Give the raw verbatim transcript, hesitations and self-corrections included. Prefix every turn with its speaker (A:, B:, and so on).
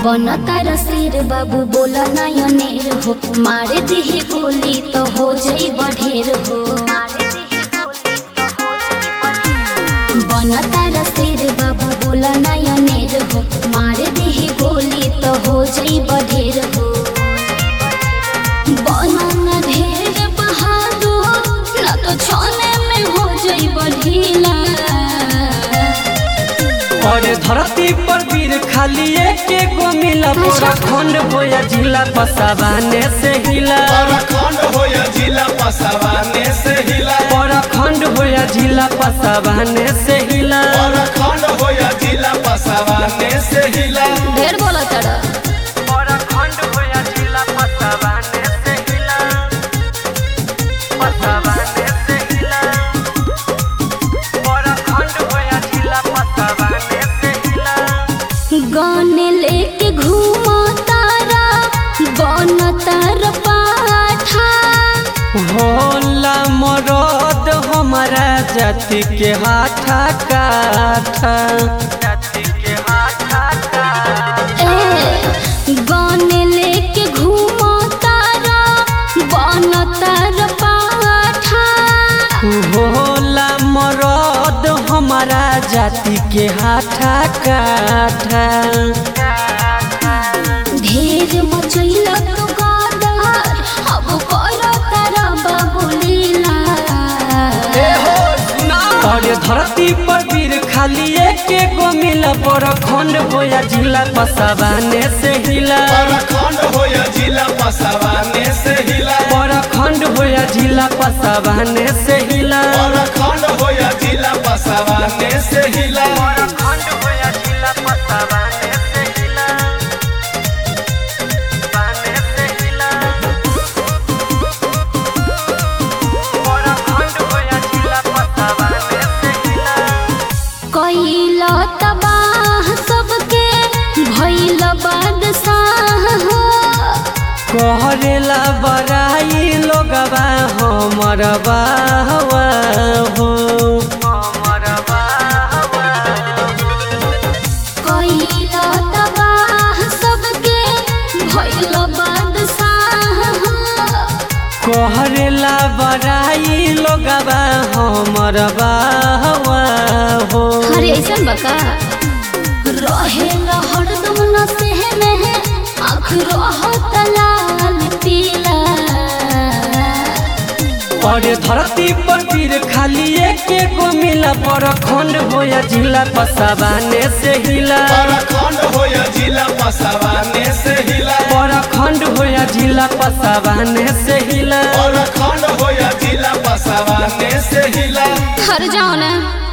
A: बनता रसीर बाबू बोला नयनेर हो, मारे दिही गोली तो हो जाई बढ़ेर हो। बनता रसीर बाबू बोला नयनेर हो, मारे दिही गोली तो हो जाई बढ़ेर हो। बनना ढेर बहादुर ना तो छोने में हो जाई बढ़ीला।
B: और धरती पर वीर खाली एक गो मिला, पूरा खंड होया जिला पसावाने से हिला।
C: पूरा खंड होया जिला पसावाने से हिला।
B: पूरा खंड होया जिला पसावाने से हिला।
C: पूरा खंड होया जिला पसावाने से हिला।
A: ढेर बोला चढ़ा
B: पूरा खंड होया जिला पसावाने से हिला। पसावाने से हिला। पूरा खंड होया जिला पसावाने से हिला।
A: गाने लेके घूमा तारा बन तार पाठा।
B: होला मरद हमारा जाति के हाथा काठा। जाति के हाथा काठा।
A: ए गाने लेके घूमा तारा बन तार पाठा।
B: होला मरद हमारा जाति के हाथा काठा।
A: ढेर मचैला तो गादार अब करो तारा बाबुलीला।
B: और धरती पर वीर खाली एक गो मिला, पर खंड होया जिला पसावाने से हिला।
C: पूरा खंड होया जिला पसावाने से हिला।
B: पर खंड होया जिला पसावाने से हिला।
C: पूरा खंड होया जिला पसावाने से हिला।
B: पर खंड होया जिला पसावाने से हिला। बाने से हिला। पर खंड होया जिला पसावाने से हिला।
A: कैला तबाह सबके भइल बादशाह हो।
B: कहरेला बड़ाई लोगवा हमर बाहवा हो। हमर बाहवा
A: कैला तबाह सबके भइल बादशाह हो।
B: कहरेला बड़ाई लोगवा हमर बाहवा हो।
A: अरे ऐसन बका रहे हरदम नशे में आँख रहत लाल पीला।
B: और धरती पर वीर खाली एक गो मिला, पर खंड होया जिला पसावाने से हिला।
C: पूरा खंड होया जिला पसावाने से हिला।
B: पर खंड होया जिला पसावाने से हिला।
C: पूरा खंड होया जिला पसावाने से हिला।
A: हर जाओ ना।